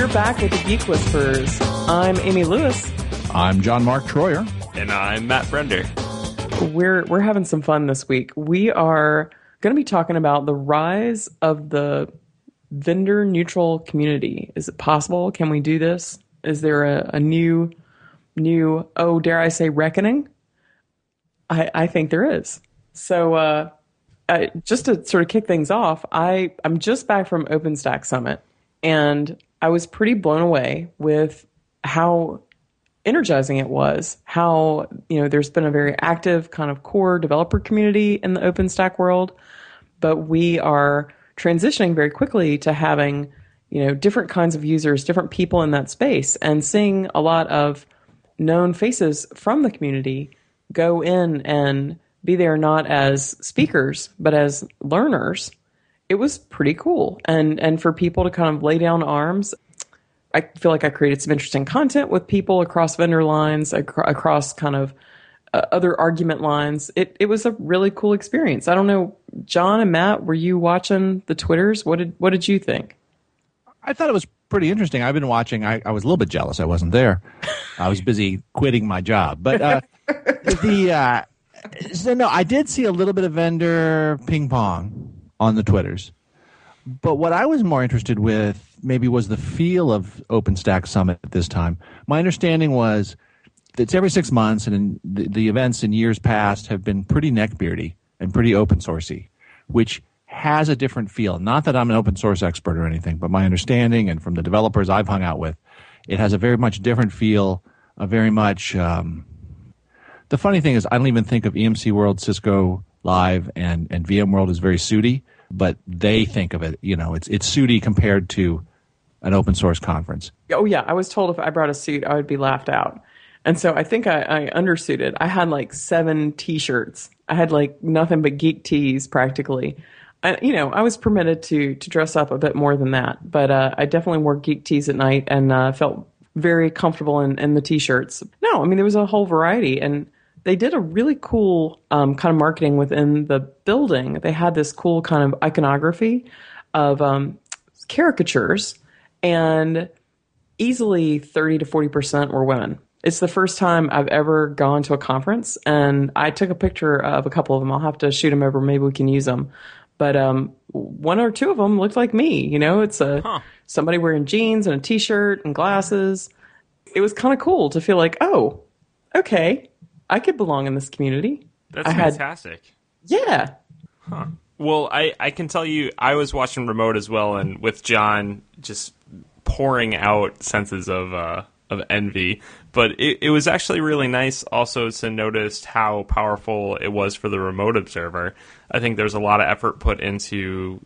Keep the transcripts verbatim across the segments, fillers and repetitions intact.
We're back with the Geek Whisperers. I'm Amy Lewis. I'm John Mark Troyer. And I'm Matt Brender. We're we're having some fun this week. We are going to be talking about the rise of the vendor neutral community. Is it possible? Can we do this? Is there a, a new new oh dare I say reckoning? I I think there is. So uh, I, just to sort of kick things off, I I'm just back from OpenStack Summit, and I was pretty blown away with how energizing it was, how, you know, there's been a very active kind of core developer community in the OpenStack world, but we are transitioning very quickly to having, you know, different kinds of users, different people in that space, and seeing a lot of known faces from the community go in and be there not as speakers, but as learners. It was pretty cool. And and for people to kind of lay down arms, I feel like I created some interesting content with people across vendor lines, ac- across kind of uh, other argument lines. It it was a really cool experience. I don't know, John and Matt, were you watching the Twitters? What did what did you think? I thought it was pretty interesting. I've been watching. I, I was a little bit jealous I wasn't there. I was busy quitting my job. But uh, the uh, so no, I did see a little bit of vendor ping pong on the Twitters. But what I was more interested with maybe was the feel of OpenStack Summit at this time. My understanding was that it's every six months, and in the, the events in years past have been pretty neckbeardy and pretty open sourcey, which has a different feel. Not that I'm an open source expert or anything, but my understanding and from the developers I've hung out with, it has a very much different feel, a very much um, – the funny thing is I don't even think of E M C World, Cisco Live, and, and VMworld as very suity, but they think of it, you know, it's it's suity compared to an open source conference. Oh, yeah. I was told if I brought a suit, I would be laughed out. And so I think I, I undersuited. I had like seven T-shirts. I had like nothing but geek tees practically. I, you know, I was permitted to to dress up a bit more than that. But uh, I definitely wore geek tees at night and uh, felt very comfortable in, in the T-shirts. No, I mean, there was a whole variety. And they did a really cool um, kind of marketing within the building. They had this cool kind of iconography of um, caricatures, and easily thirty to forty percent were women. It's the first time I've ever gone to a conference, and I took a picture of a couple of them. I'll have to shoot them over. Maybe we can use them. But um, one or two of them looked like me. You know, it's a huh. somebody wearing jeans and a T-shirt and glasses. It was kind of cool to feel like, oh, okay, I could belong in this community. That's I fantastic. Had, yeah. Huh. Well, I, I can tell you, I was watching remote as well, and with John just pouring out senses of uh, of envy. But it, it was actually really nice also to notice how powerful it was for the remote observer. I think there's a lot of effort put into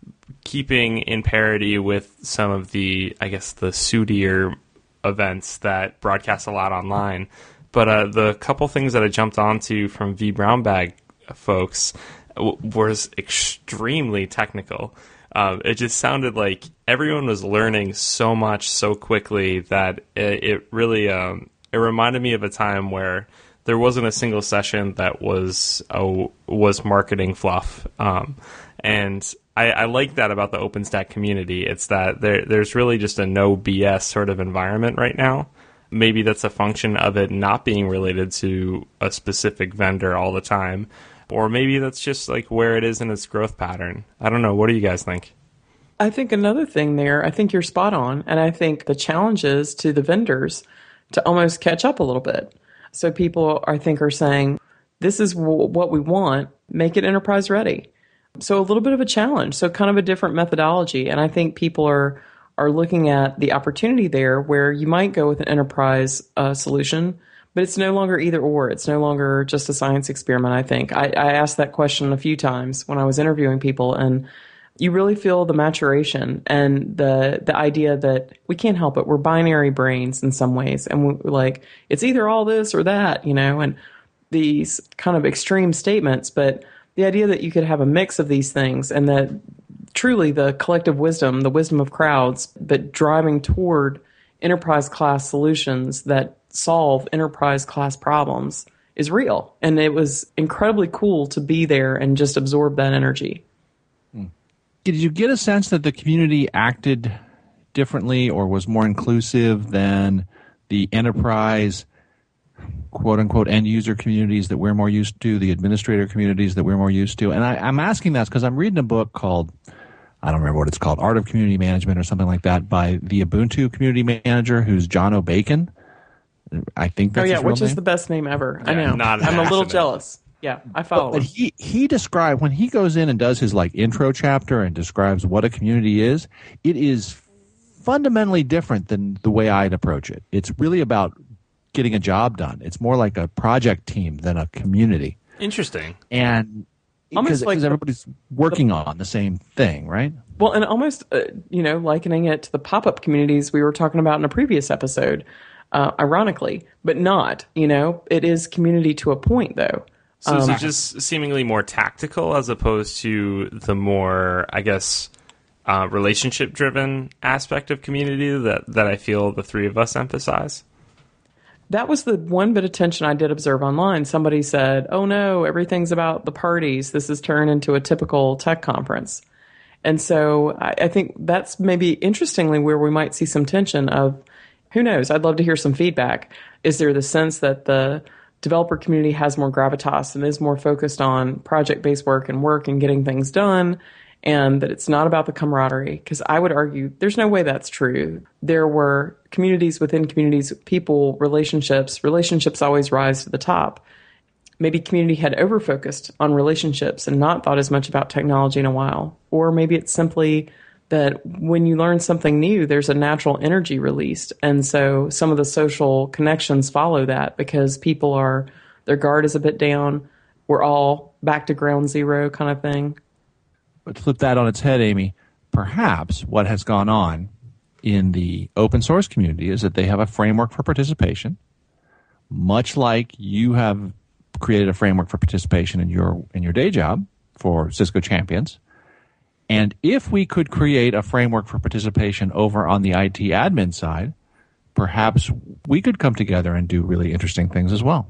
keeping in parity with some of the, I guess, the suitier events that broadcast a lot online. But uh, the couple things that I jumped onto from V Brown Bag folks w- was extremely technical. Um, it just sounded like everyone was learning so much so quickly that it, it really um, it reminded me of a time where there wasn't a single session that was uh, was marketing fluff. Um, and I, I like that about the OpenStack community. It's that there there's really just a no B S sort of environment right now. Maybe that's a function of it not being related to a specific vendor all the time. Or maybe that's just like where it is in its growth pattern. I don't know. What do you guys think? I think another thing there, I think you're spot on. And I think the challenge is to the vendors to almost catch up a little bit. So people, I think, are saying, this is w- what we want, make it enterprise ready. So a little bit of a challenge. So kind of a different methodology. And I think people are are looking at the opportunity there where you might go with an enterprise uh, solution, but it's no longer either or. It's no longer just a science experiment, I think. I, I asked that question a few times when I was interviewing people, and you really feel the maturation and the the idea that we can't help it. We're binary brains in some ways, and we're like, it's either all this or that, you know, and these kind of extreme statements, but the idea that you could have a mix of these things and that truly the collective wisdom, the wisdom of crowds, but driving toward enterprise class solutions that solve enterprise class problems is real. And it was incredibly cool to be there and just absorb that energy. Did you get a sense that the community acted differently or was more inclusive than the enterprise, quote unquote, end user communities that we're more used to, the administrator communities that we're more used to? And I, I'm asking that because I'm reading a book called, I don't remember what it's called, Art of Community Management or something like that, by the Ubuntu community manager, who's John O'Bacon. I think that's oh yeah, his real which name. is the best name ever. Yeah, I know. not an I'm a little accident. jealous. Yeah, I follow. But him. he he described, when he goes in and does his like intro chapter and describes what a community is, it is fundamentally different than the way I'd approach it. It's really about getting a job done. It's more like a project team than a community. Interesting. And Almost because like the- everybody's working on the same thing, right? Well, and almost, uh, you know, likening it to the pop-up communities we were talking about in a previous episode, uh, ironically, but not. You know, it is community to a point, though. So is Um, it just seemingly more tactical as opposed to the more, I guess, uh, relationship-driven aspect of community that, that I feel the three of us emphasize? That was the one bit of tension I did observe online. Somebody said, oh no, everything's about the parties. This has turned into a typical tech conference. And so I, I think that's maybe interestingly where we might see some tension of, who knows, I'd love to hear some feedback. Is there the sense that the developer community has more gravitas and is more focused on project-based work and work and getting things done, and that it's not about the camaraderie? Because I would argue there's no way that's true. There were communities within communities, people, relationships. Relationships always rise to the top. Maybe community had over-focused on relationships and not thought as much about technology in a while. Or maybe it's simply that when you learn something new, there's a natural energy released. And so some of the social connections follow that because people are, their guard is a bit down. We're all back to ground zero kind of thing. But to flip that on its head, Amy, perhaps what has gone on in the open source community is that they have a framework for participation, much like you have created a framework for participation in your in your day job for Cisco Champions. And if we could create a framework for participation over on the I T admin side, perhaps we could come together and do really interesting things as well.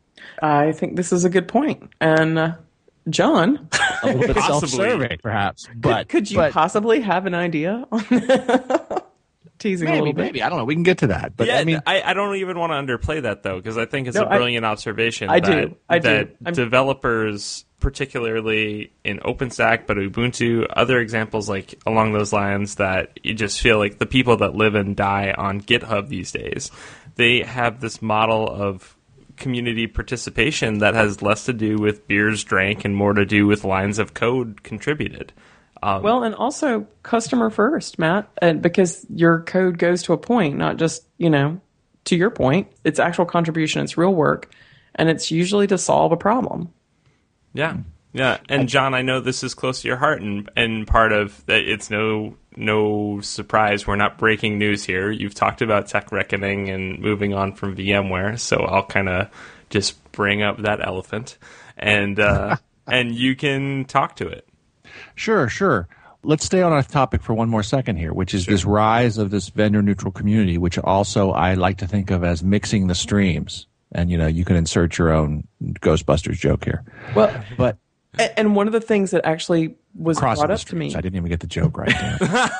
I think this is a good point. And uh, John, A little bit Possibly. self-serving, perhaps. But could you but possibly have an idea on teasing a maybe, little bit? maybe. I don't know. We can get to that. But yeah, I mean, I, I don't even want to underplay that, though, because I think it's No, a I- brilliant observation I that, do. I do. that I'm- developers, particularly in OpenStack, but Ubuntu, other examples like along those lines that you just feel like the people that live and die on GitHub these days, they have this model of community participation that has less to do with beers drank and more to do with lines of code contributed. Um, Well, and also customer first, Matt, and because your code goes to a point, not just, you know, to your point, it's actual contribution, it's real work, and it's usually to solve a problem. Yeah, yeah, and John, I know this is close to your heart, and and part of that, it's no no surprise we're not breaking news here. You've talked about Tech Reckoning and moving on from VMware, so I'll kind of just bring up that elephant, and uh, and you can talk to it. Sure, sure. Let's stay on our topic for one more second here, which is this rise of this vendor-neutral community, which also I like to think of as mixing the streams. And, you know, you can insert your own Ghostbusters joke here. Well, But a- and one of the things that actually was crossing brought the up to me, streams. I didn't even get the joke right there.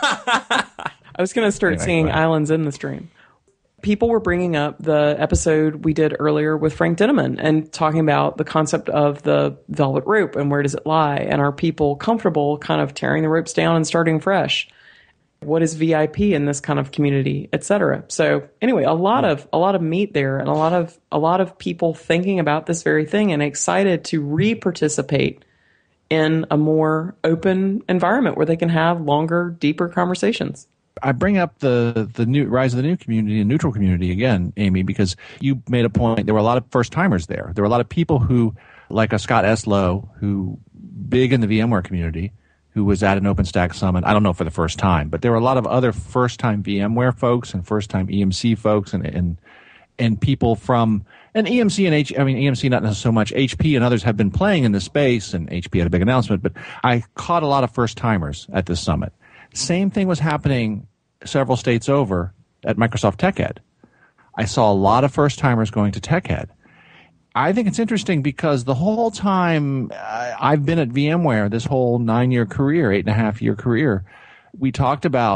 I was going to start Anyway, singing go ahead. Islands in the Stream. People were bringing up the episode we did earlier with Frank Dinneman and talking about the concept of the velvet rope and where does it lie, and are people comfortable kind of tearing the ropes down and starting fresh? What is V I P in this kind of community, et cetera? So anyway, a lot of a lot of meat there, and a lot of a lot of people thinking about this very thing and excited to re-participate in a more open environment where they can have longer, deeper conversations. I bring up the the new rise of the new community and neutral community again, Amy, because you made a point. There were a lot of first timers there. There were a lot of people who, like a Scott Eslow, who big in the VMware community, who was at an OpenStack summit. I don't know for the first time, but there were a lot of other first time VMware folks and first time E M C folks and and and people from and E M C and H. I mean E M C not so much. H P and others have been playing in this space, and H P had a big announcement. But I caught a lot of first timers at this summit. Same thing was happening several states over at Microsoft TechEd. I saw a lot of first-timers going to TechEd. I think it's interesting because the whole time uh, I've been at VMware, this whole nine-year career, eight-and-a-half-year career, we talked about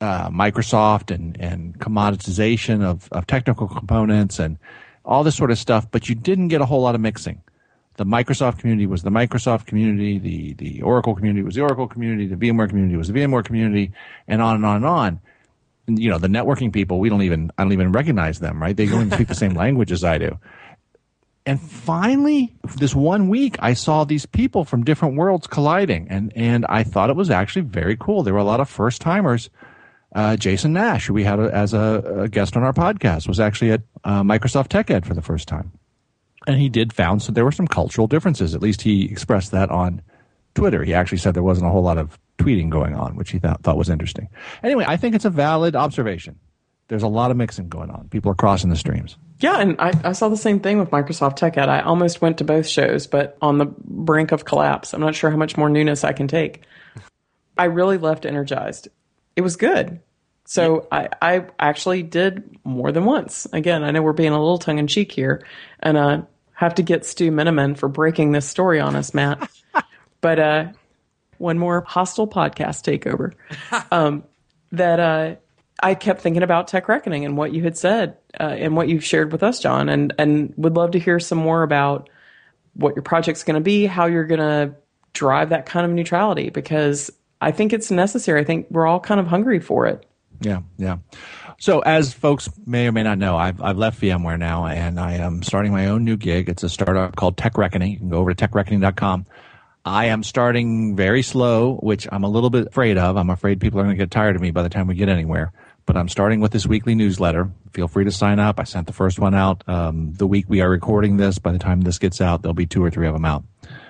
uh, Microsoft and, and commoditization of, of technical components and all this sort of stuff, but you didn't get a whole lot of mixing. The Microsoft community was the Microsoft community, the, the Oracle community was the Oracle community, the VMware community was the VMware community, and on and on and on. And, you know, the networking people, we don't even, I don't even recognize them, right? They don't even speak the same language as I do. And finally, this one week, I saw these people from different worlds colliding, and, and I thought it was actually very cool. There were a lot of first-timers. Uh, Jason Nash, who we had a, as a, a guest on our podcast, was actually at uh, Microsoft TechEd for the first time. And he did found so there were some cultural differences. At least he expressed that on Twitter. He actually said there wasn't a whole lot of tweeting going on, which he thought, thought was interesting. Anyway, I think it's a valid observation. There's a lot of mixing going on. People are crossing the streams. Yeah, and I, I saw the same thing with Microsoft TechEd. I almost went to both shows, but on the brink of collapse. I'm not sure how much more newness I can take. I really left energized. It was good. So I, I actually did more than once. Again, I know we're being a little tongue-in-cheek here, and uh, have to get Stu Miniman for breaking this story on us, Matt. But uh, one more hostile podcast takeover. Um, that uh, I kept thinking about Tech Reckoning and what you had said uh, and what you've shared with us, John, and, and would love to hear some more about what your project's going to be, how you're going to drive that kind of neutrality, because I think it's necessary. I think we're all kind of hungry for it. Yeah, yeah. So as folks may or may not know, I've, I've left VMware now, and I am starting my own new gig. It's a startup called Tech Reckoning. You can go over to tech reckoning dot com. I am starting very slow, which I'm a little bit afraid of. I'm afraid people are going to get tired of me by the time we get anywhere. But I'm starting with this weekly newsletter. Feel free to sign up. I sent the first one out um, the week we are recording this. By the time this gets out, there'll be two or three of them out.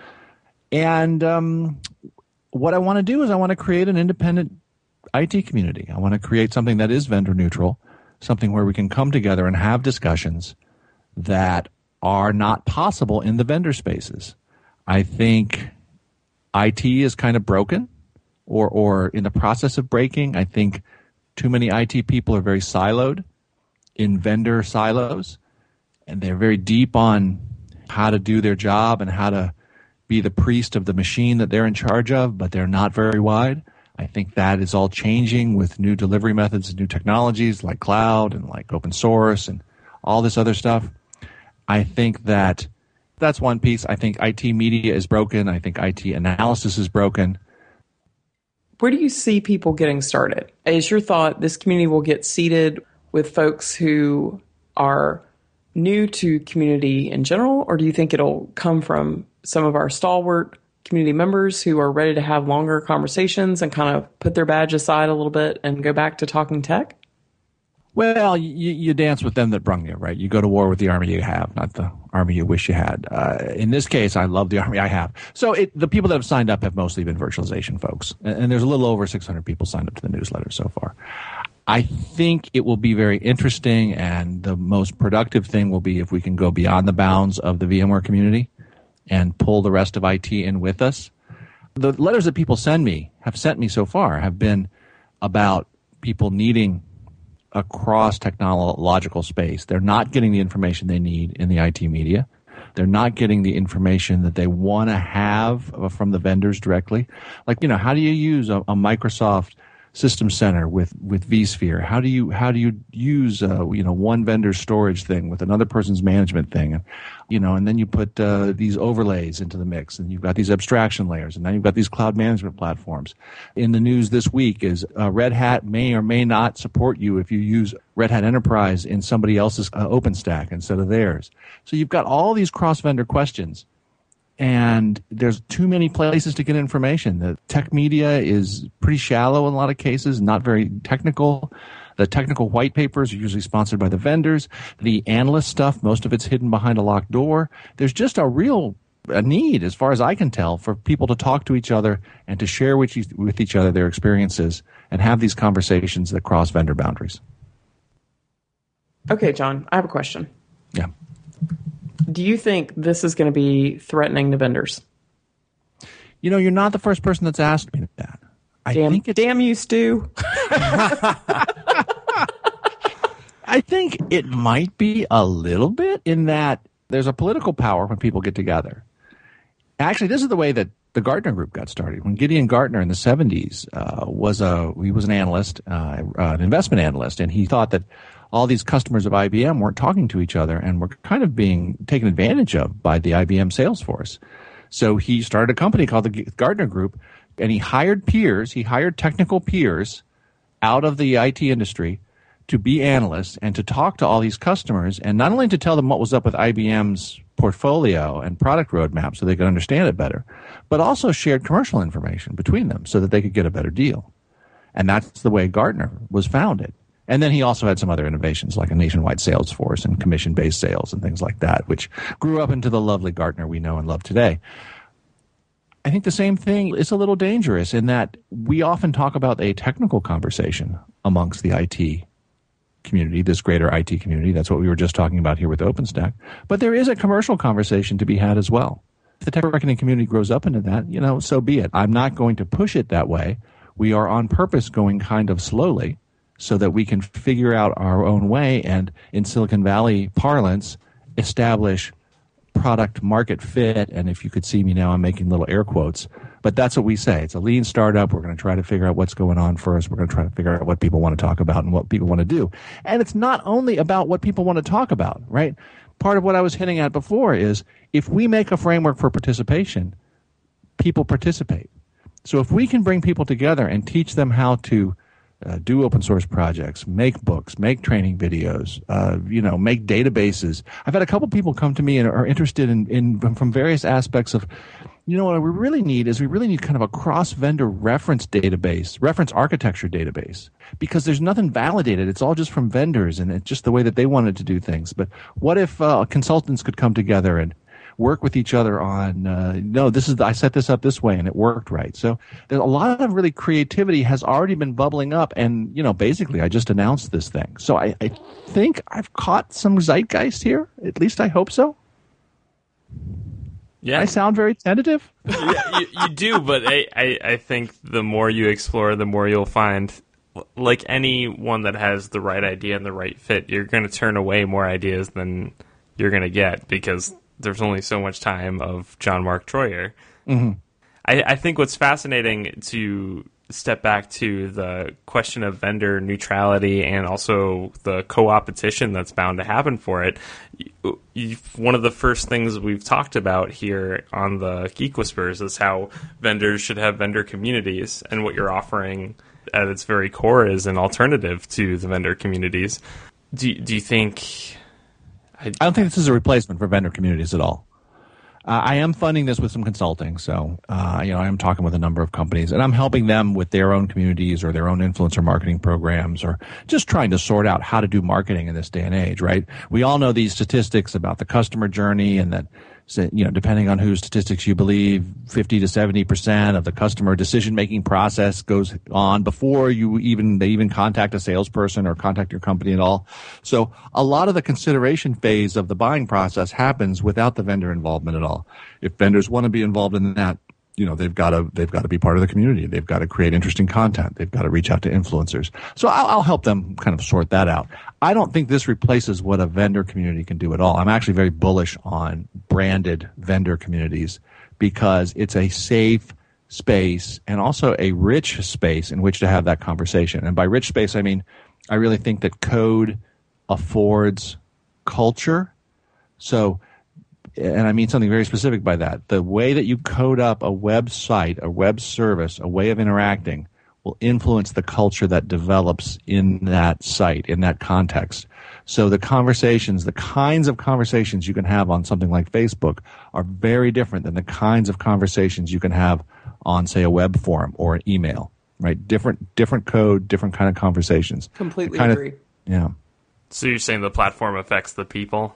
And um, what I want to do is I want to create an independent I T community. I want to create something that is vendor neutral, something where we can come together and have discussions that are not possible in the vendor spaces. I think I T is kind of broken or, or in the process of breaking. I think too many I T people are very siloed in vendor silos, and they're very deep on how to do their job and how to be the priest of the machine that they're in charge of, but they're not very wide. I think that is all changing with new delivery methods and new technologies like cloud and like open source and all this other stuff. I think that that's one piece. I think I T media is broken. I think I T analysis is broken. Where do you see people getting started? Is your thought this community will get seated with folks who are new to community in general, or do you think it'll come from some of our stalwart community members who are ready to have longer conversations and kind of put their badge aside a little bit and go back to talking tech? Well, you, you dance with them that brung you, right? You go to war with the army you have, not the army you wish you had. Uh, in this case, I love the army I have. So it, the people that have signed up have mostly been virtualization folks. And, and there's a little over six hundred people signed up to the newsletter so far. I think it will be very interesting, and the most productive thing will be if we can go beyond the bounds of the VMware community and pull the rest of I T in with us. The letters that people send me, have sent me so far, have been about people needing a cross-technological space. They're not getting the information they need in the I T media. They're not getting the information that they want to have from the vendors directly. Like, you know, how do you use a, a Microsoft System Center with, with vSphere? How do you how do you use uh, you know one vendor storage thing with another person's management thing? And, you know, and then you put uh, these overlays into the mix, and you've got these abstraction layers, and now you've got these cloud management platforms. In the news this week is uh, Red Hat may or may not support you if you use Red Hat Enterprise in somebody else's uh, OpenStack instead of theirs. So you've got all these cross-vendor questions. And there's too many places to get information. The tech media is pretty shallow in a lot of cases, not very technical. The technical white papers are usually sponsored by the vendors. The analyst stuff, most of it's hidden behind a locked door. There's just a real a need, as far as I can tell, for people to talk to each other and to share with, each, with each other their experiences and have these conversations that cross vendor boundaries. Okay, John, I have a question. Yeah. Do you think this is going to be threatening to vendors? You know, you're not the first person that's asked me that. I damn, think it's, damn you, Stu. I think it might be a little bit in that there's a political power when people get together. Actually, this is the way that the Gartner Group got started. When Gideon Gartner in the seventies uh, was a he was an analyst, uh, an investment analyst, and he thought that all these customers of I B M weren't talking to each other and were kind of being taken advantage of by the I B M sales force. So he started a company called the Gartner Group, and he hired peers, he hired technical peers out of the I T industry to be analysts and to talk to all these customers, and not only to tell them what was up with I B M's portfolio and product roadmap so they could understand it better, but also shared commercial information between them so that they could get a better deal. And that's the way Gartner was founded. And then he also had some other innovations like a nationwide sales force and commission-based sales and things like that, which grew up into the lovely Gartner we know and love today. I think the same thing is a little dangerous in that we often talk about a technical conversation amongst the I T community, this greater I T community. That's what we were just talking about here with OpenStack. But there is a commercial conversation to be had as well. If the tech marketing community grows up into that, you know, so be it. I'm not going to push it that way. We are on purpose going kind of slowly so that we can figure out our own way and, in Silicon Valley parlance, establish product market fit. And if you could see me now, I'm making little air quotes. But that's what we say. It's a lean startup. We're going to try to figure out what's going on first. We're going to try to figure out what people want to talk about and what people want to do. And it's not only about what people want to talk about, right? Part of what I was hinting at before is if we make a framework for participation, people participate. So if we can bring people together and teach them how to uh, do open source projects, make books, make training videos, uh, you know, make databases. I've had a couple people come to me and are interested in, in from various aspects of, you know, what we really need is we really need kind of a cross-vendor reference database, reference architecture database, because there's nothing validated. It's all just from vendors, and it's just the way that they wanted to do things. But what if uh, consultants could come together and work with each other on, uh, no, this is I set this up this way, and it worked right. So there's a lot of really creativity has already been bubbling up, and, you know, basically I just announced this thing. So I, I think I've caught some zeitgeist here. At least I hope so. Yeah, I sound very tentative. Yeah, you, you do, but I, I, I think the more you explore, the more you'll find, like anyone that has the right idea and the right fit, you're going to turn away more ideas than you're going to get because there's only so much time of John Mark Troyer. Mm-hmm. I, I think what's fascinating to step back to the question of vendor neutrality and also the co-opetition that's bound to happen for it. You, you, one of the first things we've talked about here on the Geek Whispers is how vendors should have vendor communities, and what you're offering at its very core is an alternative to the vendor communities. Do, do you think... I, I don't think this is a replacement for vendor communities at all. Uh, I am funding this with some consulting, so uh, you know I am talking with a number of companies, and I'm helping them with their own communities or their own influencer marketing programs, or just trying to sort out how to do marketing in this day and age. Right? We all know these statistics about the customer journey, and that, you know, depending on whose statistics you believe, fifty to seventy percent of the customer decision-making process goes on before you even they even contact a salesperson or contact your company at all. So a lot of the consideration phase of the buying process happens without the vendor involvement at all. If vendors want to be involved in that, you know, they've got to they've got to be part of the community. They've got to create interesting content. They've got to reach out to influencers. So I'll, I'll help them kind of sort that out. I don't think this replaces what a vendor community can do at all. I'm actually very bullish on branded vendor communities because it's a safe space and also a rich space in which to have that conversation. And by rich space, I mean I really think that code affords culture. So, and I mean something very specific by that. The way that you code up a website, a web service, a way of interacting will influence the culture that develops in that site, in that context. So the conversations, the kinds of conversations you can have on something like Facebook are very different than the kinds of conversations you can have on, say, a web forum or an email, right? Different, different code, different kind of conversations. Completely kind agree. Of, yeah. So you're saying the platform affects the people?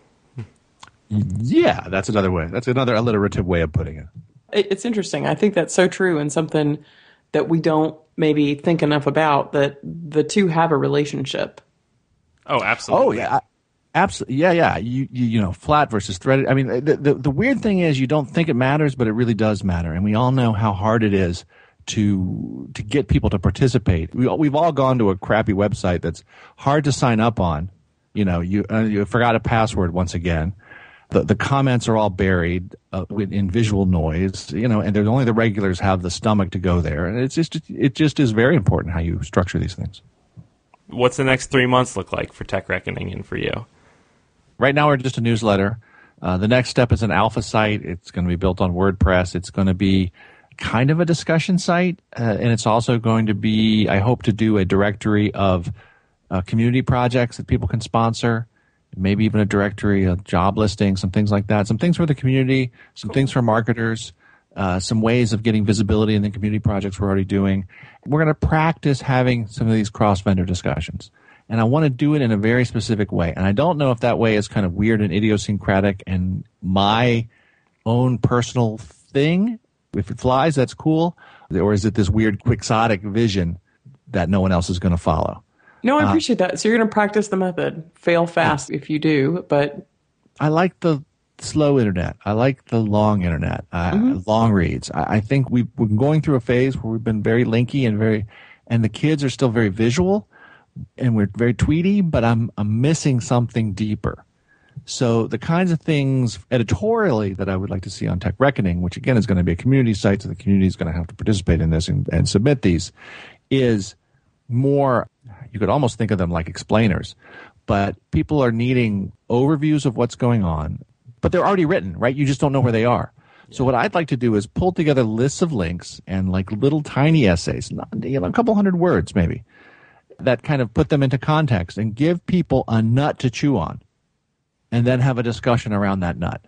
Yeah, that's another way. That's another alliterative way of putting it. It's interesting. I think that's so true, and something that we don't maybe think enough about, that the two have a relationship. Oh, absolutely. Oh, yeah. Absolutely. Yeah, yeah. You, you, you know, flat versus threaded. I mean, the, the, the weird thing is you don't think it matters, but it really does matter. And we all know how hard it is to to get people to participate. We, we've all gone to a crappy website that's hard to sign up on. You know, you, uh, you forgot a password once again. The, the comments are all buried uh, with, in visual noise, you know, and there's only the regulars have the stomach to go there. And it's just, it just is very important how you structure these things. What's the next three months look like for Tech Reckoning and for you? Right now, we're just a newsletter. Uh, the next step is an alpha site. It's going to be built on WordPress. It's going to be kind of a discussion site, uh, and it's also going to be, I hope to do a directory of uh, community projects that people can sponsor, maybe even a directory of job listings, some things like that, some things for the community, some cool. things for marketers, uh, some ways of getting visibility in the community projects we're already doing. We're going to practice having some of these cross-vendor discussions. And I want to do it in a very specific way. And I don't know if that way is kind of weird and idiosyncratic and my own personal thing. If it flies, that's cool. Or is it this weird quixotic vision that no one else is going to follow? No, I appreciate uh, that. So you're going to practice the method. Fail fast if you do, but... I like the slow internet. I like the long internet, uh, mm-hmm. long reads. I, I think we've, we're going through a phase where we've been very linky and very... And the kids are still very visual, and we're very tweety, but I'm I'm missing something deeper. So the kinds of things editorially that I would like to see on Tech Reckoning, which again is going to be a community site, so the community is going to have to participate in this and, and submit these, is more, you could almost think of them like explainers, but people are needing overviews of what's going on, but they're already written, right? You just don't know where they are. So what I'd like to do is pull together lists of links and like little tiny essays, not, you know, a couple hundred words maybe, that kind of put them into context and give people a nut to chew on, and then have a discussion around that nut.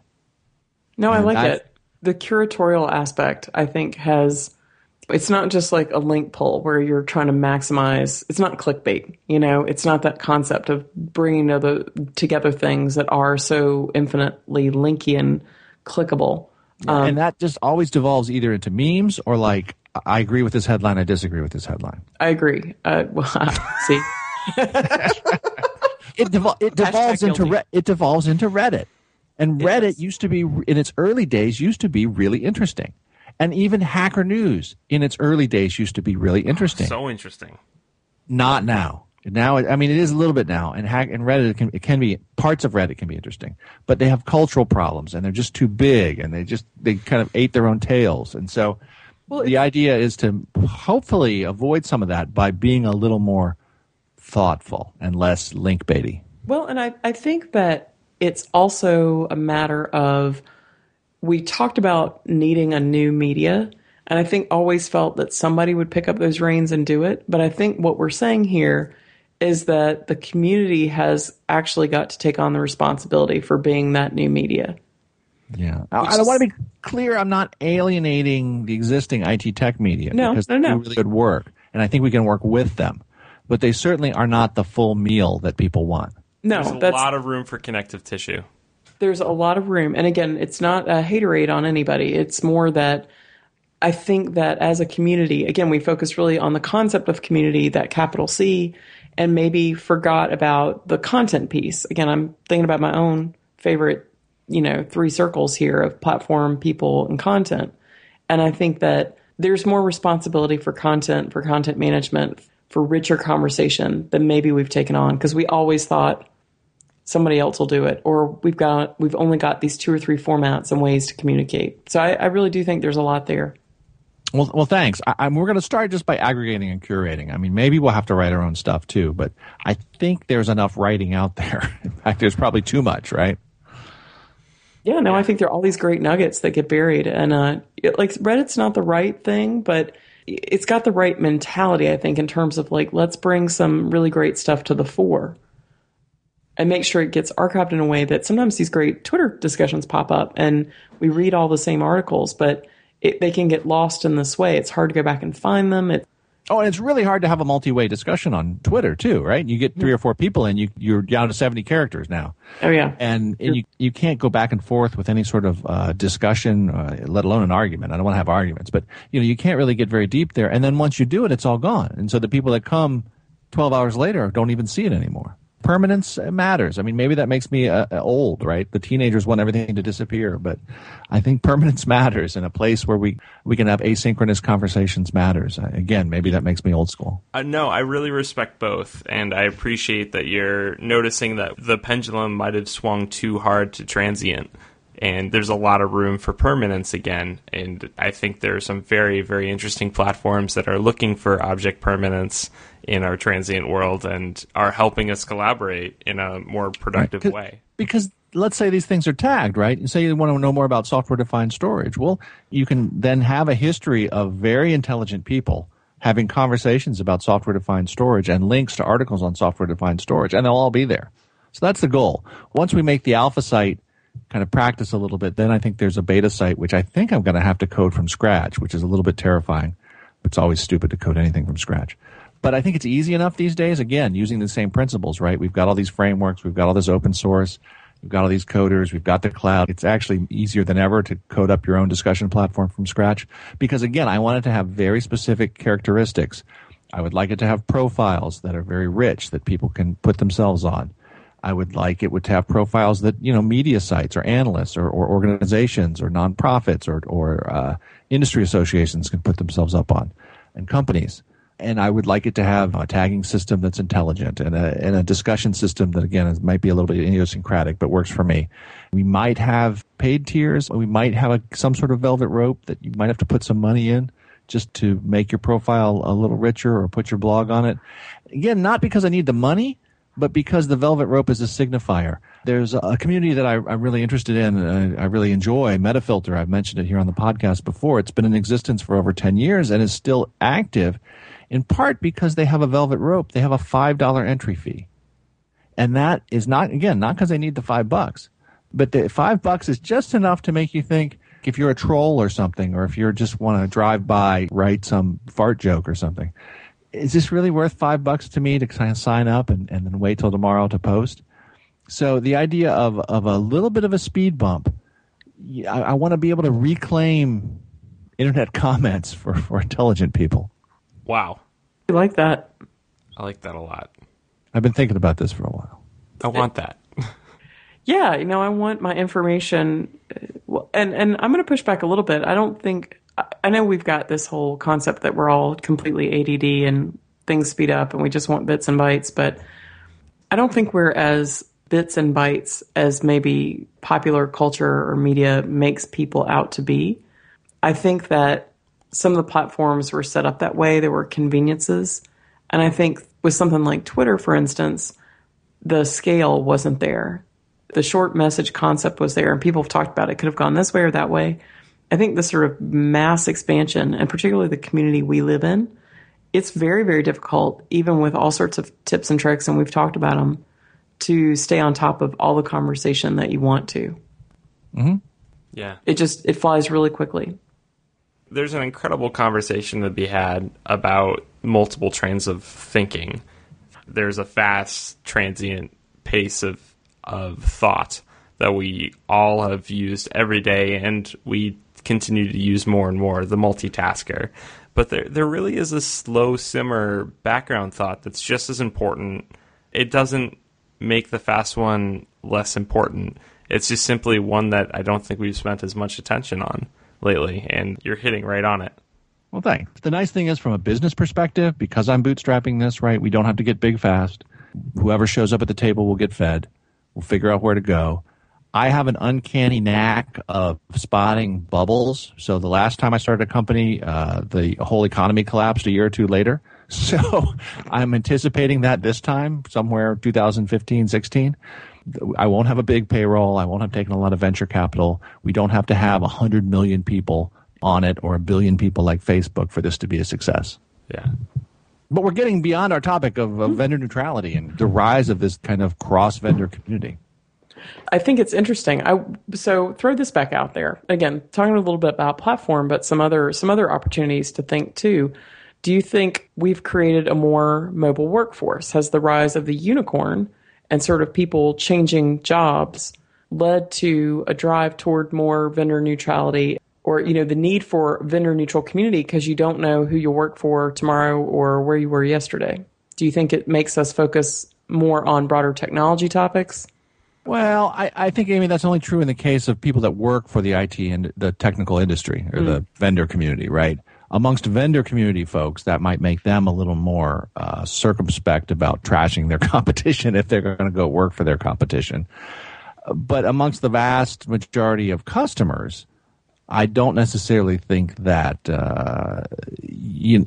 No, and I like I, it. The curatorial aspect, I think, has, it's not just like a link pull where you're trying to maximize, it's not clickbait, you know, it's not that concept of bringing together, together things that are so infinitely linky and clickable. Um, and that just always devolves either into memes or like, I agree with this headline, I disagree with this headline. I agree. Uh, well, see, it, devol- it devolves into re- it devolves into Reddit, and Reddit yes. used to be in its early days used to be really interesting, and even Hacker News in its early days used to be really interesting. Oh, so interesting. Not now. Now, I mean, it is a little bit now, and hack and Reddit it can it can be parts of Reddit can be interesting, but they have cultural problems, and they're just too big, and they just they kind of ate their own tails, and so. Well, the idea is to hopefully avoid some of that by being a little more thoughtful and less link baity. Well, and I, I think that it's also a matter of, we talked about needing a new media, and I think always felt that somebody would pick up those reins and do it. But I think what we're saying here is that the community has actually got to take on the responsibility for being that new media. Yeah, I, I want to be clear. I'm not alienating the existing I T tech media no, because no, they no. do really good work, and I think we can work with them. But they certainly are not the full meal that people want. No, there's a that's, lot of room for connective tissue. There's a lot of room, and again, it's not a haterade on anybody. It's more that I think that as a community, again, we focus really on the concept of community, that capital C, and maybe forgot about the content piece. Again, I'm thinking about my own favorite. You know, three circles here of platform, people, and content. And I think that there's more responsibility for content, for content management, for richer conversation than maybe we've taken on, because we always thought somebody else will do it, or we've got we've only got these two or three formats and ways to communicate. So I, I really do think there's a lot there. Well, well, thanks. I, I'm, we're going to start just by aggregating and curating. I mean, maybe we'll have to write our own stuff too, but I think there's enough writing out there. In fact, there's probably too much, right? Yeah, no, I think there are all these great nuggets that get buried. And uh, it, like Reddit's not the right thing, but it's got the right mentality, I think, in terms of like, let's bring some really great stuff to the fore and make sure it gets archived in a way that sometimes these great Twitter discussions pop up and we read all the same articles, but it, they can get lost in this way. It's hard to go back and find them. It, Oh, and it's really hard to have a multi-way discussion on Twitter too, right? You get three or four people, and you you're down to seventy characters now. Oh yeah, and and you you can't go back and forth with any sort of uh, discussion, uh, let alone an argument. I don't want to have arguments, but you know you can't really get very deep there. And then once you do it, it's all gone. And so the people that come twelve hours later don't even see it anymore. permanence matters. I mean, maybe that makes me uh, old, right? The teenagers want everything to disappear, but I think permanence matters, and a place where we, we can have asynchronous conversations matters. Again, maybe that makes me old school. Uh, no, I really respect both, and I appreciate that you're noticing that the pendulum might have swung too hard to transient, and there's a lot of room for permanence again. And I think there are some very, very interesting platforms that are looking for object permanence in our transient world and are helping us collaborate in a more productive right. way. Because let's say these things are tagged, right? You say you want to know more about software-defined storage. Well, you can then have a history of very intelligent people having conversations about software-defined storage and links to articles on software-defined storage, and they'll all be there. So that's the goal. Once we make the alpha site kind of practice a little bit, then I think there's a beta site, which I think I'm going to have to code from scratch, which is a little bit terrifying. It's always stupid to code anything from scratch. But I think it's easy enough these days, again, using the same principles, right? We've got all these frameworks. We've got all this open source. We've got all these coders. We've got the cloud. It's actually easier than ever to code up your own discussion platform from scratch. Because, again, I want it to have very specific characteristics. I would like it to have profiles that are very rich that people can put themselves on. I would like it would have profiles that, you know, media sites or analysts or, or organizations or nonprofits or, or uh, industry associations can put themselves up on, and companies. And I would like it to have a tagging system that's intelligent and a, and a discussion system that, again, is, might be a little bit idiosyncratic, but works for me. We might have paid tiers. We might have a, some sort of velvet rope that you might have to put some money in just to make your profile a little richer or put your blog on it. Again, not because I need the money, but because the velvet rope is a signifier. There's a community that I, I'm really interested in, and I, I really enjoy, Metafilter. I've mentioned it here on the podcast before. It's been in existence for over ten years and is still active, in part because they have a velvet rope. They have a five dollars entry fee. And that is not, again, not because they need the five bucks, but the five bucks is just enough to make you think, if you're a troll or something, or if you just want to drive by, write some fart joke or something, is this really worth five bucks to me to kind of sign up and, and then wait till tomorrow to post? So the idea of, of a little bit of a speed bump, I, I want to be able to reclaim internet comments for, for intelligent people. Wow. I like that. I like that a lot. I've been thinking about this for a while. I want that. Yeah, you know, I want my information, and, and I'm going to push back a little bit. I don't think, I know we've got this whole concept that we're all completely A D D and things speed up and we just want bits and bytes, but I don't think we're as bits and bytes as maybe popular culture or media makes people out to be. I think that some of the platforms were set up that way. There were conveniences. And I think with something like Twitter, for instance, the scale wasn't there. The short message concept was there, and people have talked about it. It could have gone this way or that way. I think this sort of mass expansion, and particularly the community we live in, it's very, very difficult, even with all sorts of tips and tricks, and we've talked about them, to stay on top of all the conversation that you want to. Mm-hmm. Yeah. It just, it flies really quickly. There's an incredible conversation to be had about multiple trains of thinking. There's a fast, transient pace of of thought that we all have used every day, and we continue to use more and more, the multitasker. But there there really is a slow simmer background thought that's just as important. It doesn't make the fast one less important. It's just simply one that I don't think we've spent as much attention on lately, and you're hitting right on it. Well, thanks. The nice thing is, from a business perspective, because I'm bootstrapping this, right, we don't have to get big fast. Whoever shows up at the table will get fed. We'll figure out where to go. I have an uncanny knack of spotting bubbles. So the last time I started a company, uh, the whole economy collapsed a year or two later. So I'm anticipating that this time, somewhere two thousand fifteen, sixteen. I won't have a big payroll. I won't have taken a lot of venture capital. We don't have to have one hundred million people on it or a billion people like Facebook for this to be a success. Yeah. But we're getting beyond our topic of, of vendor neutrality and the rise of this kind of cross-vendor community. I think it's interesting. I so throw this back out there again, talking a little bit about platform, but some other some other opportunities to think too. Do you think we've created a more mobile workforce? Has the rise of the unicorn and sort of people changing jobs led to a drive toward more vendor neutrality, or, you know, the need for vendor neutral community because you don't know who you'll work for tomorrow or where you were yesterday? Do you think it makes us focus more on broader technology topics? Well, I, I think, Amy, that's only true in the case of people that work for the I T and the technical industry or mm. the vendor community, right? Amongst vendor community folks, that might make them a little more uh, circumspect about trashing their competition if they're going to go work for their competition. But amongst the vast majority of customers, I don't necessarily think that, uh, you,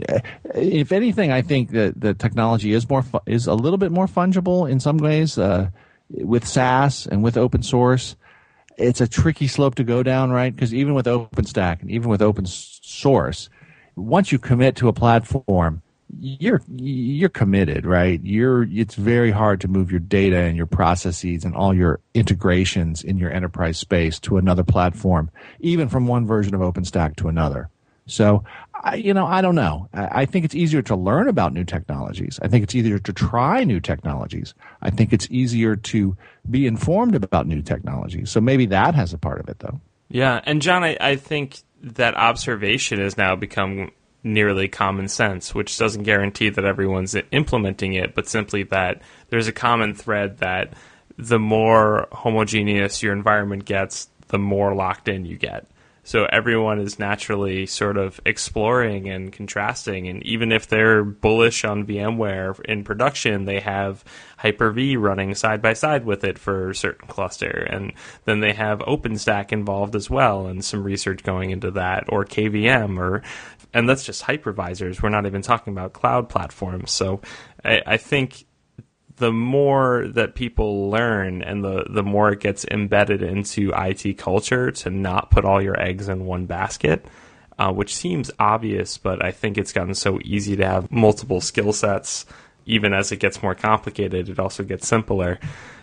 if anything, I think that the technology is more fu- is a little bit more fungible in some ways. Uh, with SaaS and with open source, it's a tricky slope to go down, right? Because even with OpenStack and even with open source, once you commit to a platform, you're you're committed, right? You're it's very hard to move your data and your processes and all your integrations in your enterprise space to another platform, even from one version of OpenStack to another. So, I, you know, I don't know. I, I think it's easier to learn about new technologies. I think it's easier to try new technologies. I think it's easier to be informed about new technologies. So maybe that has a part of it, though. Yeah, and John, I, I think that observation has now become nearly common sense, which doesn't guarantee that everyone's implementing it, but simply that there's a common thread that the more homogeneous your environment gets, the more locked in you get. So everyone is naturally sort of exploring and contrasting, and even if they're bullish on VMware in production, they have Hyper-V running side by side with it for a certain cluster, and then they have OpenStack involved as well, and some research going into that, or K V M, or and that's just hypervisors. We're not even talking about cloud platforms. So I, I think the more that people learn and the, the more it gets embedded into I T culture to not put all your eggs in one basket, uh, which seems obvious, but I think it's gotten so easy to have multiple skill sets. Even as it gets more complicated, it also gets simpler,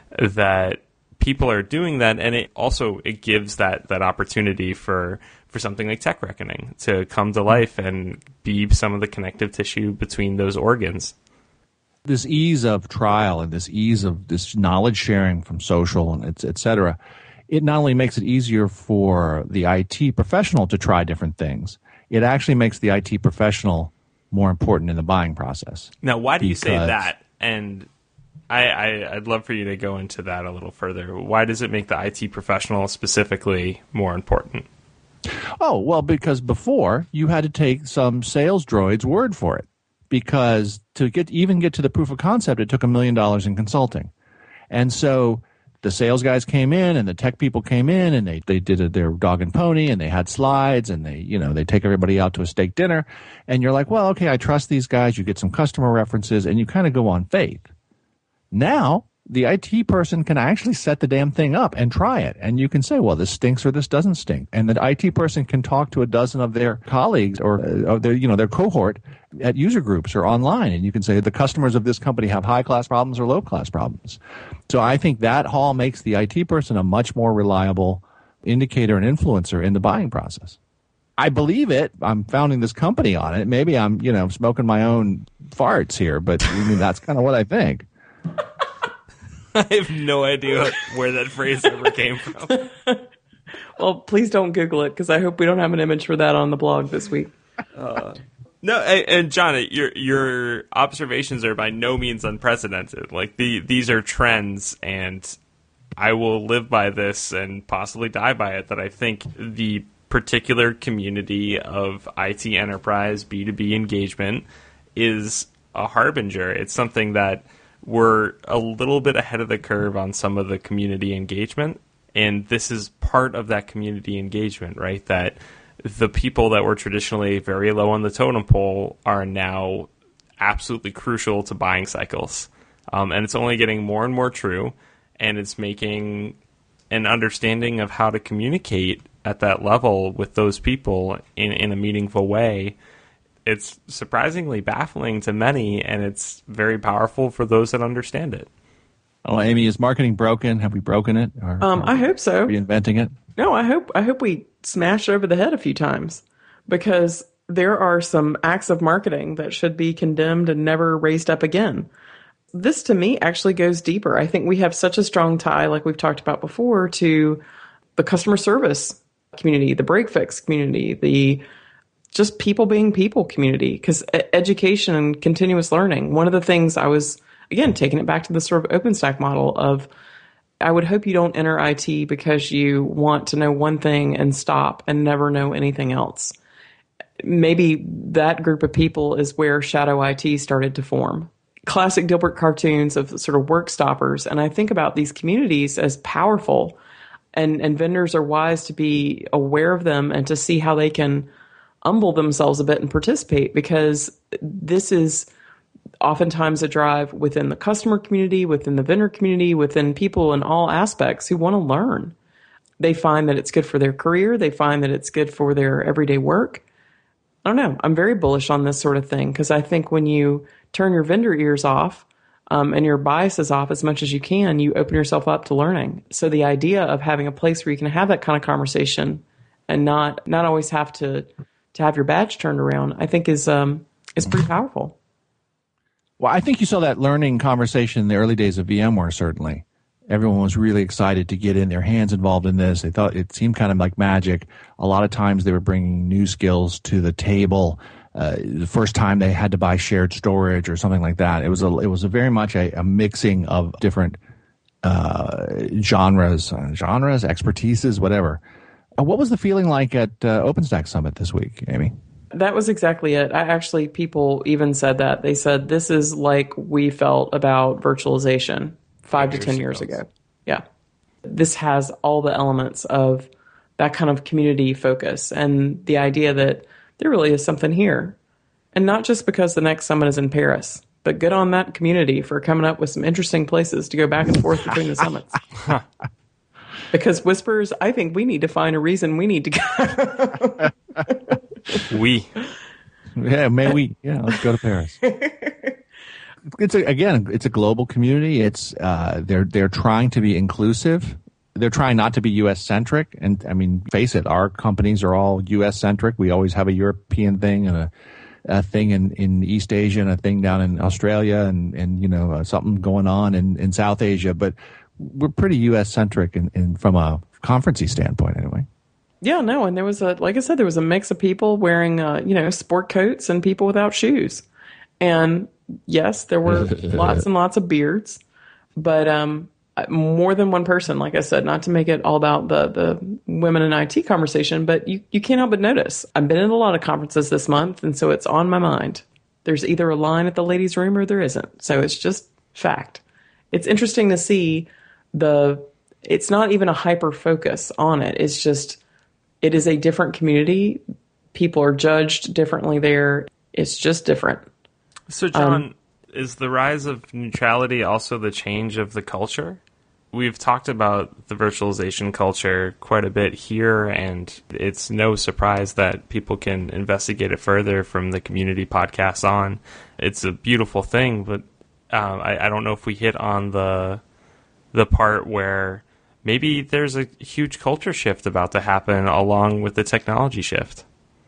that people are doing that. And it also, it gives that, that opportunity for, for something like Tech Reckoning to come to life and be some of the connective tissue between those organs. This ease of trial and this ease of this knowledge sharing from social and et, et cetera, it not only makes it easier for the I T professional to try different things, it actually makes the I T professional more important in the buying process. Now, why do you say that? And I, I, I'd love for you to go into that a little further. Why does it make the I T professional specifically more important? Oh, well, because before you had to take some sales droid's word for it. Because to get even get to the proof of concept, it took a million dollars in consulting. And so the sales guys came in and the tech people came in and they, they did a, their dog and pony and they had slides and they, you know, they take everybody out to a steak dinner. And you're like, well, okay, I trust these guys. You get some customer references and you kind of go on faith. Now, the I T person can actually set the damn thing up and try it. And you can say, well, this stinks or this doesn't stink. And the I T person can talk to a dozen of their colleagues or uh, their, you know, their cohort at user groups or online. And you can say the customers of this company have high-class problems or low-class problems. So I think that all makes the I T person a much more reliable indicator and influencer in the buying process. I believe it. I'm founding this company on it. Maybe I'm, you know, smoking my own farts here, but I mean, that's kind of what I think. I have no idea where that phrase ever came from. Well, please don't Google it, because I hope we don't have an image for that on the blog this week. Uh, no, and John, your your observations are by no means unprecedented. Like the these are trends, and I will live by this and possibly die by it. That I think the particular community of I T enterprise B two B engagement is a harbinger. It's something that we're a little bit ahead of the curve on some of the community engagement, and this is part of that community engagement, right? That the people that were traditionally very low on the totem pole are now absolutely crucial to buying cycles. Um, and it's only getting more and more true, and it's making an understanding of how to communicate at that level with those people in, in a meaningful way. It's surprisingly baffling to many, and it's very powerful for those that understand it. Oh, Amy, is marketing broken? Have we broken it? Or, um, or I hope so. Reinventing it? No, I hope I hope we smash it over the head a few times, because there are some acts of marketing that should be condemned and never raised up again. This, to me, actually goes deeper. I think we have such a strong tie, like we've talked about before, to the customer service community, the break fix community, the just people being people community, because education and continuous learning. One of the things I was again, taking it back to the sort of OpenStack model of, I would hope you don't enter I T because you want to know one thing and stop and never know anything else. Maybe that group of people is where Shadow I T started to form. Classic Dilbert cartoons of sort of work stoppers. And I think about these communities as powerful, and, and vendors are wise to be aware of them and to see how they can humble themselves a bit and participate, because this is oftentimes a drive within the customer community, within the vendor community, within people in all aspects who want to learn. They find that it's good for their career. They find that it's good for their everyday work. I don't know. I'm very bullish on this sort of thing, because I think when you turn your vendor ears off um, and your biases off as much as you can, you open yourself up to learning. So the idea of having a place where you can have that kind of conversation and not not always have to to have your badge turned around, I think is um, is pretty powerful. Well, I think you saw that learning conversation in the early days of VMware, certainly. Everyone was really excited to get in their hands involved in this. They thought it seemed kind of like magic. A lot of times they were bringing new skills to the table. Uh, the first time they had to buy shared storage or something like that. It was a, it was a very much a, a mixing of different uh, genres, uh, genres, expertises, whatever. Uh, what was the feeling like at uh, OpenStack Summit this week, Amy? That was exactly it. I actually, people even said that. They said, this is like we felt about virtualization five to ten years ago. Yeah. This has all the elements of that kind of community focus and the idea that there really is something here. And not just because the next summit is in Paris, but good on that community for coming up with some interesting places to go back and forth between the summits. Because Whispers, I think we need to find a reason we need to go. We. Yeah, may we. Yeah, let's go to Paris. It's a, again, it's a global community. It's uh, they're they're trying to be inclusive. They're trying not to be U S centric. And I mean, face it, our companies are all U S centric. We always have a European thing and a, a thing in, in East Asia and a thing down in Australia and, and you know, uh, something going on in, in South Asia. But we're pretty U S centric in, in, from a conferencey standpoint anyway. Yeah, no. And there was a, like I said, there was a mix of people wearing, uh, you know, sport coats and people without shoes. And yes, there were lots and lots of beards, but, um, more than one person, like I said, not to make it all about the, the women in I T conversation, but you, you can't help but notice. I've been in a lot of conferences this month, and so it's on my mind. There's either a line at the ladies' room or there isn't. So it's just fact. It's interesting to see the, it's not even a hyper focus on it. It's just, it is a different community. People are judged differently there. It's just different. So, John, Um, is the rise of neutrality also the change of the culture? We've talked about the virtualization culture quite a bit here, and it's no surprise that people can investigate it further from the community podcasts on. It's a beautiful thing, but uh, I, I don't know if we hit on the the part where maybe there's a huge culture shift about to happen along with the technology shift.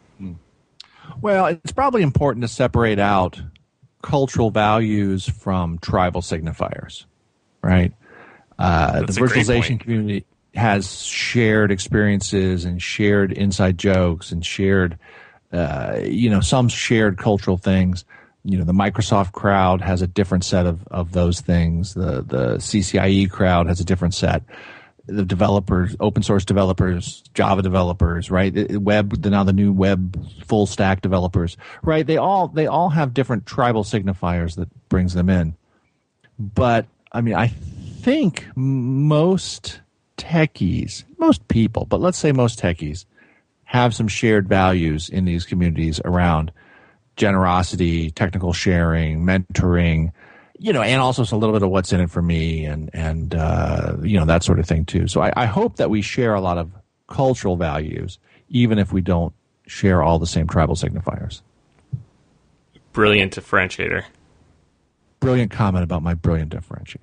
Well, it's probably important to separate out cultural values from tribal signifiers, right? Uh, the virtualization community has shared experiences and shared inside jokes and shared, uh, you know, some shared cultural things. You know, the Microsoft crowd has a different set of, of those things. The the C C I E crowd has a different set. The developers, open source developers, Java developers, right? Web, now the new web full stack developers, right? They all they all have different tribal signifiers that brings them in. But I mean, I think most techies, most people, but let's say most techies, have some shared values in these communities around generosity, technical sharing, mentoring, you know, and also a little bit of what's in it for me and, and uh, you know, that sort of thing too. So I, I hope that we share a lot of cultural values, even if we don't share all the same tribal signifiers. Brilliant differentiator. Brilliant comment about my brilliant differentiator.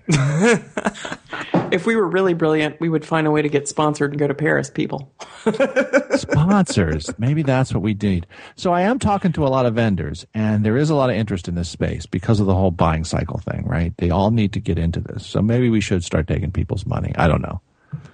If we were really brilliant, we would find a way to get sponsored and go to Paris, people. Sponsors. Maybe that's what we need. So I am talking to a lot of vendors, and there is a lot of interest in this space because of the whole buying cycle thing, right? They all need to get into this. So maybe we should start taking people's money. I don't know.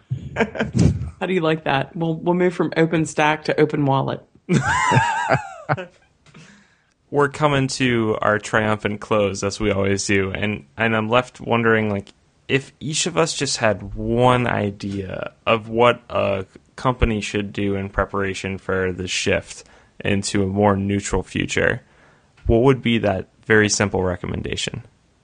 How do you like that? We'll we'll move from OpenStack to Open Wallet. we're coming to our triumphant close, as we always do, and, and I'm left wondering, like, if each of us just had one idea of what a company should do in preparation for the shift into a more neutral future, what would be that very simple recommendation?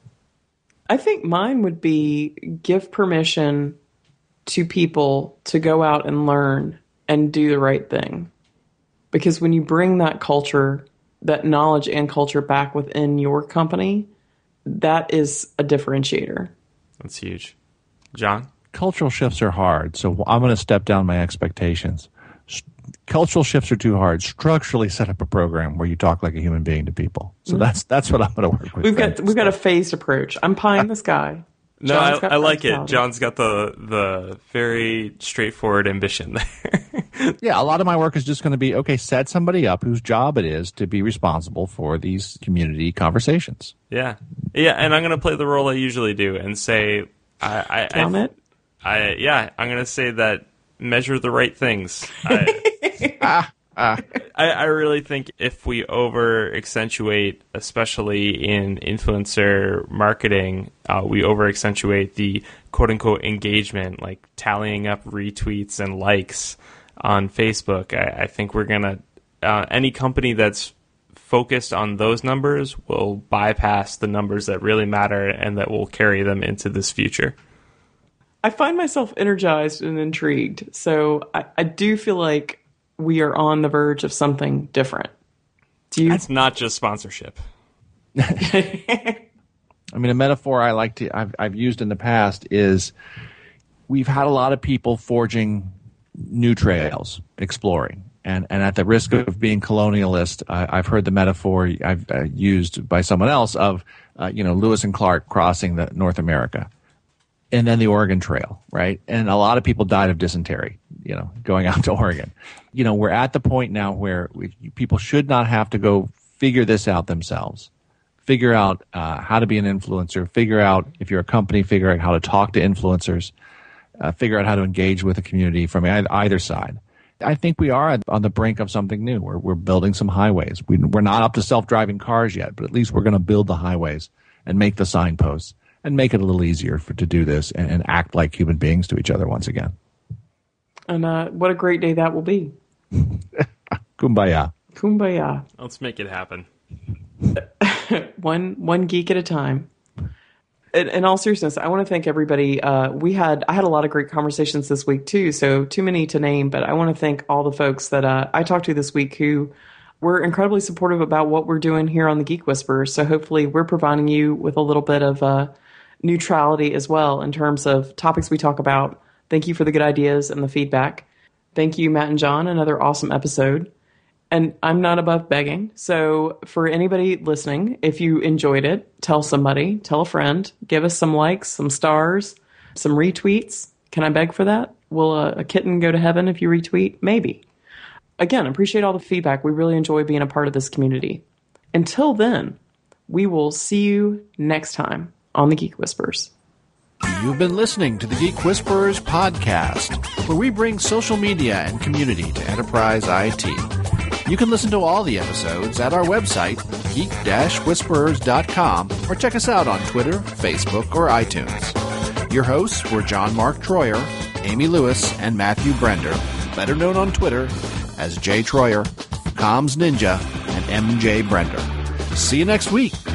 I think mine would be give permission to people to go out and learn and do the right thing. Because when you bring that culture, that knowledge and culture back within your company, that is a differentiator. That's huge. John? Cultural shifts are hard, so I'm going to step down my expectations. Cultural shifts are too hard. Structurally set up a program where you talk like a human being to people. So mm-hmm. that's that's what I'm going to work with. We've got we've got a phased approach. I'm pieing this guy. No, I, I like it. John's got the the very straightforward ambition there. Yeah, a lot of my work is just going to be, okay, set somebody up whose job it is to be responsible for these community conversations. Yeah. Yeah, and I'm going to play the role I usually do and say, I, I, Damn I, it. I, yeah, I'm going to say that measure the right things. I, ah, ah. I, I really think if we over accentuate, especially in influencer marketing, uh, we over accentuate the quote unquote engagement, like tallying up retweets and likes on Facebook. I, I think we're going to, uh, any company that's focused on those numbers will bypass the numbers that really matter and that will carry them into this future. I find myself energized and intrigued. So I, I do feel like we are on the verge of something different. Do you? That's not just sponsorship. I mean, a metaphor I like to I've, I've used in the past is we've had a lot of people forging new trails, exploring. And and at the risk of being colonialist, uh, I've heard the metaphor I've uh, used by someone else of, uh, you know, Lewis and Clark crossing the North America. And then the Oregon Trail, right? And a lot of people died of dysentery, you know, going out to Oregon. You know, we're at the point now where we, people should not have to go figure this out themselves. Figure out uh, how to be an influencer. Figure out, if you're a company, figure out how to talk to influencers. Uh, figure out how to engage with the community from either side. I think we are on the brink of something new. We're, we're building some highways. We, we're not up to self-driving cars yet, but at least we're going to build the highways and make the signposts and make it a little easier for to do this and, and act like human beings to each other once again. And uh, what a great day that will be. Kumbaya. Kumbaya. Let's make it happen. one one geek at a time. In, in all seriousness, I want to thank everybody. Uh, we had I had a lot of great conversations this week too, so too many to name. But I want to thank all the folks that uh, I talked to this week who were incredibly supportive about what we're doing here on the Geek Whisperers. So hopefully, we're providing you with a little bit of uh, neutrality as well in terms of topics we talk about. Thank you for the good ideas and the feedback. Thank you, Matt and John. Another awesome episode. And I'm not above begging. So for anybody listening, if you enjoyed it, tell somebody, tell a friend, give us some likes, some stars, some retweets. Can I beg for that? Will a, a kitten go to heaven if you retweet? Maybe. Again, appreciate all the feedback. We really enjoy being a part of this community. Until then, we will see you next time on the Geek Whispers. You've been listening to the Geek Whisperers podcast, where we bring social media and community to enterprise I T. You can listen to all the episodes at our website, geek dash whisperers dot com, or check us out on Twitter, Facebook, or iTunes. Your hosts were John Mark Troyer, Amy Lewis, and Matthew Brender, better known on Twitter as Jay Troyer, Comms Ninja, and M J Brender. See you next week